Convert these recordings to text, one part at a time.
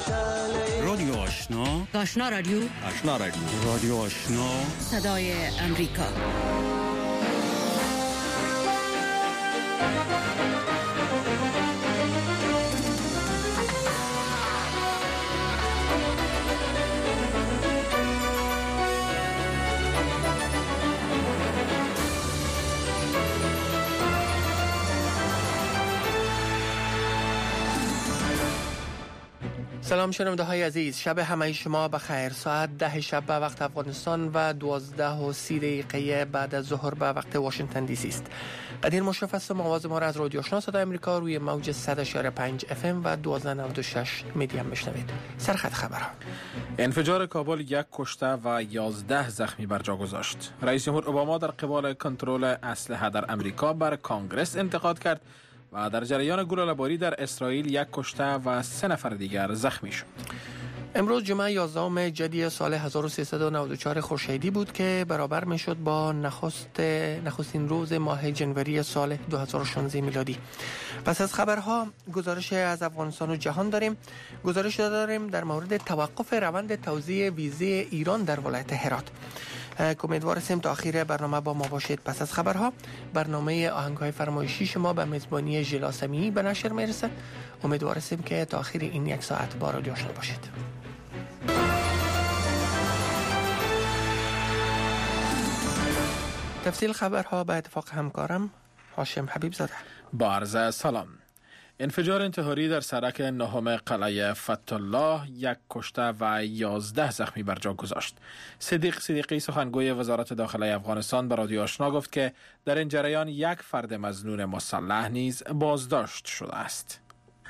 رادیو آشنا، آشنا رادیو، آشنا رادیو، رادیو آشنا، صدای امریکا. سلام شنونده های عزیز، شب همه شما بخیر. ساعت 10 شب به وقت افغانستان و 12:30 بعد از ظهر به وقت واشنگتن دی سی است. قدیر مشرف هستم. آواز ما را از رادیو آشنا صدای امریکا روی موج 100.5 FM و 1296 میدیم بشنوید. سرخط خبرها. انفجار کابل 1 کشته و 11 زخمی بر جا گذاشت. رئیس جمهور اوباما در قبال کنترل اسلحه در امریکا بر کانگرس انتقاد کرد و در جریان گلوله‌باری در اسرائیل 1 کشته و 3 نفر دیگر زخمی شد. امروز جمعه 11 جدی سال 1394 خورشیدی بود که برابر میشد با نخستین روز ماه جنوری سال 2016 میلادی. پس از خبرها گزارش از افغانستان و جهان داریم. گزارش داریم در مورد توقف روند توزیع ویزه ایران در ولایت هرات. امیدوار هستیم تا آخر برنامه با ما باشید. پس از خبرها برنامه آهنگ‌های فرمایشی شما به میزبانی ژیلا سمیعی به نشر میرسه. امیدوار هستیم که تا آخر این 1 ساعت با رادیو آشنا باشید. تفصیل خبرها به اتفاق همکارم هاشم حبیب زاده. با عرض سلام. انفجار انتحاری در سرک نهم قلعه فتح‌الله 1 کشته و 11 زخمی بر جا گذاشت. صدیق صدیقی سخنگوی وزارت داخله افغانستان به رادیو آشنا گفت که در این جریان 1 فرد مظنون مسلح نیز بازداشت شده است.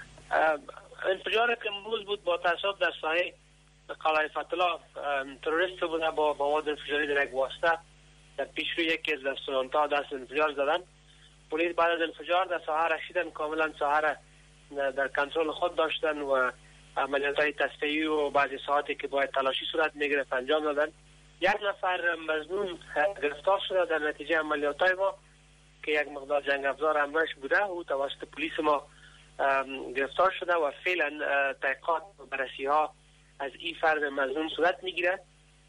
انفجار که امروز بود با تصادف در ساحه قلعه فتح‌الله تروریست بوده با مواد انفجاری در یک واسطه در پیشروی یکی از رستوران‌ها دست انفجار زدند. پلیس بعد از انفجار در ساحه رسیدن، کاملا ساحه را در کنترل خود داشتن و عملیات‌های تصفیه‌ای و بعضی ساعاتی که باید تلاشی صورت می‌گرفت انجام دادن. 1 نفر مظنون گرفتار شده در نتیجه عملیات‌های ما که یک مقدار جنگ افزار همراهش بوده. او توسط پلیس ما گرفتار شده و فعلا تحقیقات و بررسی‌ها از این فرد مظنون صورت می‌گیرد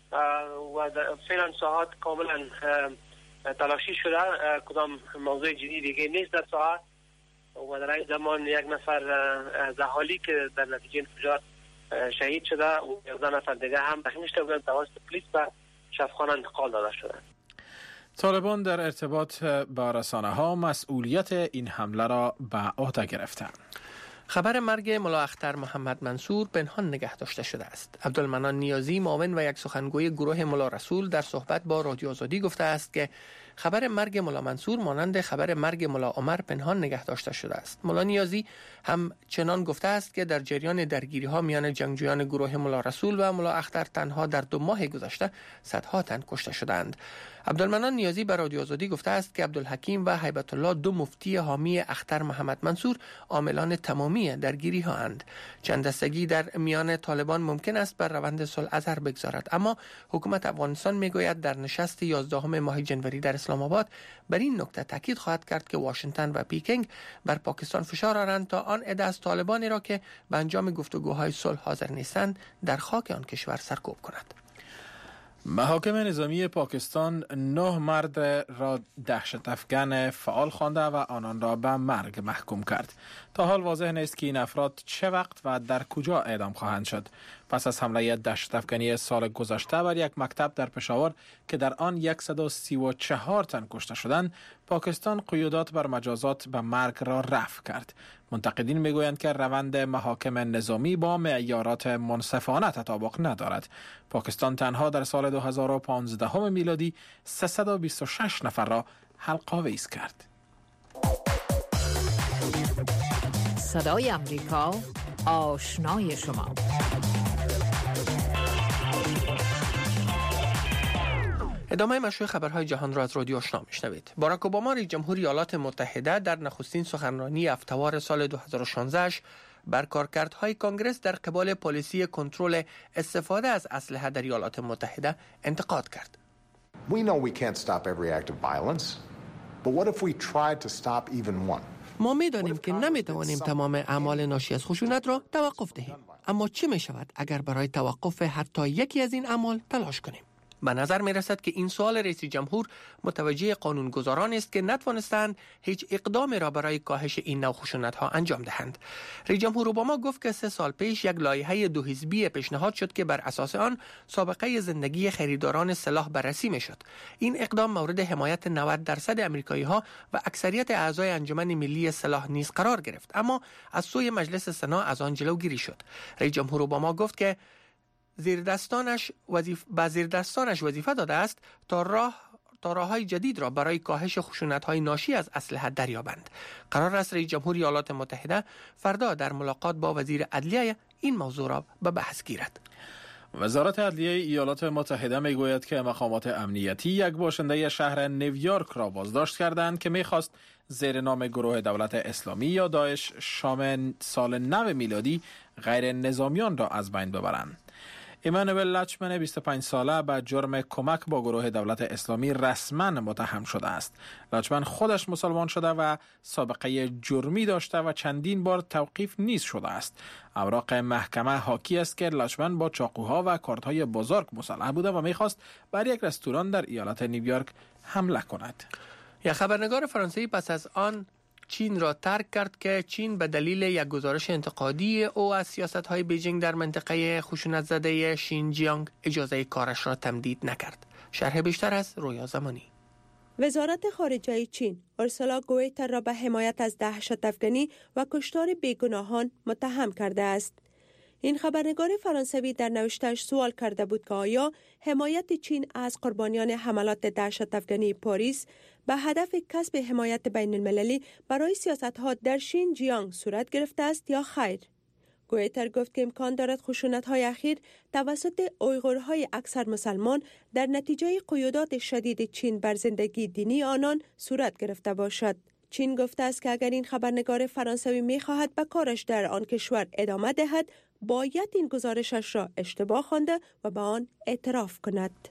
و فعلا ساعات کاملا تلاشی شده. کدام موضوع جدی دیگه نیست در ساحه و در این زمان 1 نفر از اهالی که در نتیجه انفجار شهید شده و 11 نفر دیگه هم زخمی شده بودند. توسط پلیس به شفاخانه انتقال داده شدند. طالبان در ارتباط با رسانه‌ها مسئولیت این حمله را به عهده گرفتند. خبر مرگ ملا اختر محمد منصور پنهان نگه داشته شده است. عبدالمنان نیازی، معاون و یک سخنگوی گروه ملا رسول در صحبت با رادیو آزادی گفته است که خبر مرگ ملا منصور مانند خبر مرگ ملا عمر پنهان نگه داشته شده است. ملا نیازی هم چنان گفته است که در جریان درگیری‌ها میان جنگجویان گروه ملا رسول و ملا اختر تنها در 2 ماه گذشته صدها تن کشته شدند. عبدالمنان نیازی به رادیو آزادی گفته است که عبدالحکیم و هیبت الله 2 مفتی حامی اختر محمد منصور عاملان تمامی درگیری ها اند. چند دستگی در میان طالبان ممکن است بر روند صلح اثر بگذارد، اما حکومت افغانستان میگوید در نشست 11 ماه جنوری در اسلام آباد بر این نکته تاکید خواهد کرد که واشنگتن و پیکینگ بر پاکستان فشار آورند تا آن عده از طالبانی را که به انجام گفتگوهای صلح حاضر نیستند در خاک آن کشور سرکوب کند. محاکم نظامی پاکستان 9 مرد را دهشت افکن فعال خوانده و آنان را به مرگ محکوم کرد. تا حال واضح نیست که این افراد چه وقت و در کجا اعدام خواهند شد. پس از حمله دهشت افکنی سال گذشته بر یک مکتب در پشاور که در آن 134 تن کشته شدند، پاکستان قیودات بر مجازات به مرگ را رفع کرد. منتقدین میگویند که روند محاکم نظامی با معیارات منصفانه تطابق ندارد. پاکستان تنها در سال 2015 میلادی 326 نفر را حلق آویز کرد. صدای امریکا، آشنای شما. ادامه مشروع خبرهای جهان را از رادیو آشنا میشنوید. باراک اوباما رئیس جمهور ایالات متحده در نخستین سخنرانی افتوار سال 2016 بر کارکردهای کانگرس در قبال پالیسی کنترل استفاده از اسلحه در ایالات متحده انتقاد کرد. We know we can't stop every act of violence, but what if we tried to stop even one? ما می‌دانیم که نمی‌توانیم تمام اعمال ناشی از خشونت را توقف دهیم، اما چه می‌شود اگر برای توقف حتی یکی از این اعمال تلاش کنیم؟ به نظر می رسد که این سوال رئیس جمهور متوجه قانونگذاران است که نتوانستند هیچ اقدامی را برای کاهش این نوع خشونت‌ها انجام دهند. رئیس جمهور اوباما گفت که 3 سال پیش یک لایحه 2 حزبی پیشنهاد شد که بر اساس آن سابقه زندگی خریداران سلاح بررسی می‌شد. این اقدام مورد حمایت 90% آمریکایی‌ها و اکثریت اعضای انجمن ملی سلاح نیز قرار گرفت، اما از سوی مجلس سنا از آن جلوگیری شد. رئیس جمهور اوباما گفت که زیردستانش وظیفه داده است تا راه‌های جدید را برای کاهش خشونت‌های ناشی از اسلحه دریابند. قرار است رئیس جمهور ایالات متحده فردا در ملاقات با وزیر عدلیه این موضوع را به بحث گیرد. وزارت عدلیه ایالات متحده میگوید که مقامات امنیتی یک باشنده شهر نیویورک را بازداشت کردند که میخواست زیر نام گروه دولت اسلامی یا داعش شام سال 9 میلادی غیر نظامیان را از بین ببرند. ایمانوئل لچمن 25 ساله به جرم کمک با گروه دولت اسلامی رسما متهم شده است. لچمن خودش مسلمان شده و سابقه جرمی داشته و چندین بار توقیف نیز شده است. اوراق محکمه حاکی است که لچمن با چاقوها و کارت‌های بزرگ مسلح بوده و می‌خواست بر یک رستوران در ایالت نیویورک حمله کند. یک خبرنگار فرانسوی پس از آن چین را ترک کرد که چین به دلیل یک گزارش انتقادی او از سیاست‌های بیجینگ در منطقه خشونت زده شینجیانگ اجازه کارش را تمدید نکرد. شرح بیشتر از رویا زمانی. وزارت خارجه چین اورسولا گویتر را به حمایت از دهشت افغانی و کشتار بیگناهان متهم کرده است. این خبرنگار فرانسوی در نوشته‌اش سوال کرده بود که آیا حمایت چین از قربانیان حملات دهشت افغانی پاریس به هدف کسب حمایت بین المللی برای سیاست‌ها در شینجیانگ صورت گرفته است یا خیر؟ گویتر گفت که امکان دارد خشونت‌های اخیر توسط اویغورهای اکثر مسلمان در نتیجه قیودات شدید چین بر زندگی دینی آنان صورت گرفته باشد. چین گفته است که اگر این خبرنگار فرانسوی می‌خواهد به کارش در آن کشور ادامه دهد، باید این گزارشش را اشتباه خوانده و به آن اعتراف کند.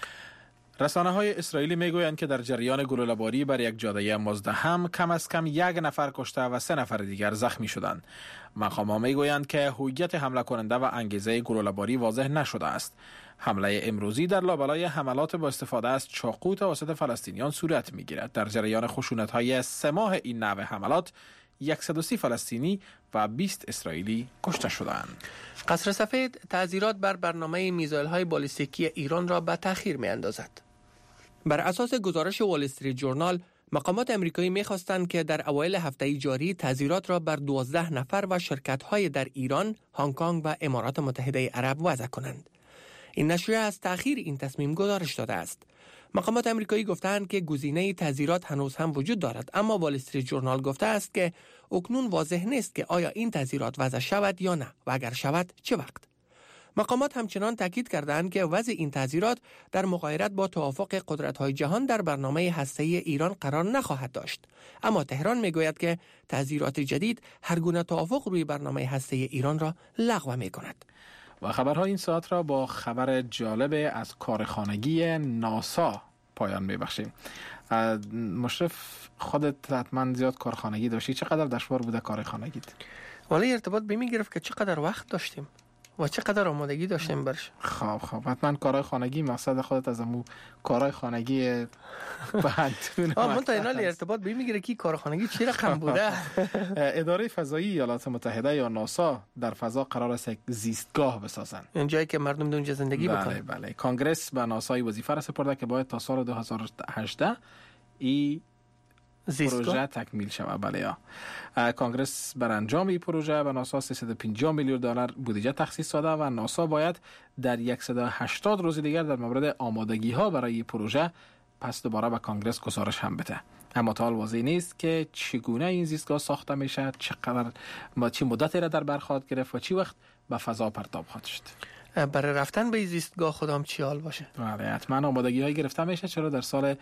رسانه‌های اسرائیلی میگویند که در جریان گلوله‌باری بر یک جاده مزدحم کم از کم 1 نفر کشته و 3 نفر دیگر زخمی شدند. مقام‌ها میگویند که هویت حمله کننده و انگیزه گلوله‌باری واضح نشده است. حمله امروزی در لابلای حملات با استفاده از چاقو توسط فلسطینیان صورت می‌گیرد. در جریان خشونت‌های 3 ماه این نوع حملات 130 فلسطینی و 20 اسرائیلی کشته شدند. قصر سفید تعزیرات بر برنامه میزایل‌های بالیستیکی ایران را به تأخیر می‌اندازد. بر اساس گزارش وال استریت جورنال، مقامات امریکایی می‌خواستند که در اوایل هفته جاری تعزیرات را بر 12 نفر و شرکت‌های در ایران، هنگ کنگ و امارات متحده عرب وضع کنند. این نشریه از تأخیر این تصمیم گزارش داده است. مقامات امریکایی گفتند که گزینه تعزیرات هنوز هم وجود دارد، اما وال استریت جورنال گفته است که اکنون واضح نیست که آیا این تعزیرات وضع شود یا نه و اگر شود چه وقت. مقامات همچنان تاکید کردند که وضع این تعزیرات در مغایرت با توافق قدرت‌های جهان در برنامه هسته‌ای ایران قرار نخواهد داشت. اما تهران میگوید که تعزیرات جدید هر گونه توافق روی برنامه هسته‌ای ایران را لغو می‌کند. و خبرها این ساعت را با خبر جالب از کارخانگی ناسا پایان میبخشیم. مشرف، خودت حتما زیاد کارخانگی داشتی، چقدر دشوار بوده کارخانگیت؟ ولی ارتباط به می گرفت که چقدر وقت داشتیم و چقدر آمادگی داشتیم برش. خب حتما کارهای خانگی، مقصد خودت از امو کارهای خانگی بهتون منتها ارتباط به میگیره که کارخانگی چی رقم بوده. اداره فضایی ایالات متحده یا ناسا در فضا قرار است یک زیستگاه بسازند، اون جایی که مردم اونجا زندگی بکنن. بله. کانگرس به ناسا وظیفه را سپرده که باید تا سال 2018 این پروژه تکمیل شود. بله. کانگرس بر انجام این پروژه به ناسا 350 میلیون دلار بودجه تخصیص داده و ناسا باید در 180 روز دیگر در مورد آمادگی ها برای این پروژه پس دوباره به کانگرس گزارش هم بده. اما تا حال واضح نیست که چگونه این زیستگاه ساخته میشه، چقدر چه مدتی را در بر خواهد گرفت و چی وقت به فضا پرتاب خواهد شد. برای رفتن به زیستگاه خودم چی حال باشه؟ بله، حتما آمادگی هایی گرفته میشه، چرا در سال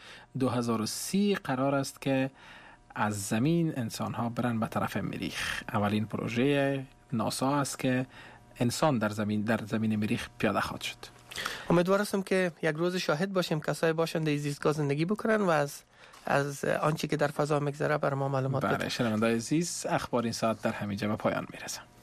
2030 قرار است که از زمین انسان ها برن به طرف مریخ. اولین پروژه ناسا است که انسان در زمین مریخ پیاده خواهد شد. امیدوارم که یک روز شاهد باشیم کسایی باشند در زیستگاه زندگی بکنن و از از آنچه که در فضا میگذره بر ما معلومات بده. بله، شنونده‌های عزیز، اخبار این ساعت در همینجا به پایان میرسه.